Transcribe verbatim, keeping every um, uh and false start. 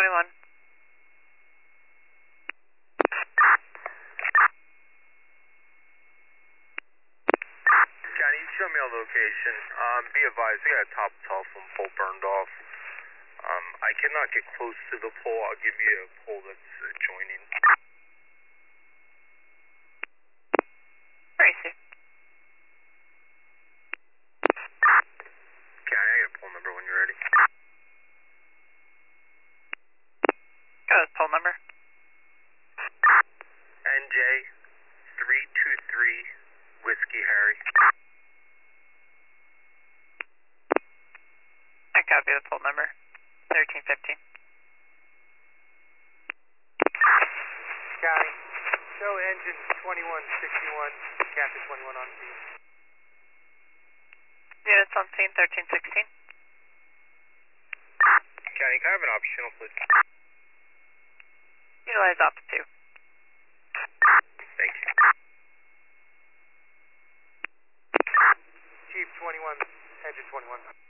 twenty-one. Johnny, you show me a location. Um, be advised, we got a top telephone pole burned off. Um, I cannot get close to the pole. I'll give you a pole that's adjoining. Where is it? Johnny, I got a pole number when you're ready. Got a poll number. N J three two three Whiskey Harry. I copy the poll number. thirteen fifteen. County, show engine twenty-one sixty-one, Captain twenty-one on scene. Units on scene, thirteen sixteen. Johnny, can I have an optional, please? Utilize op two. Thank you. Chief twenty-one, engine twenty-one.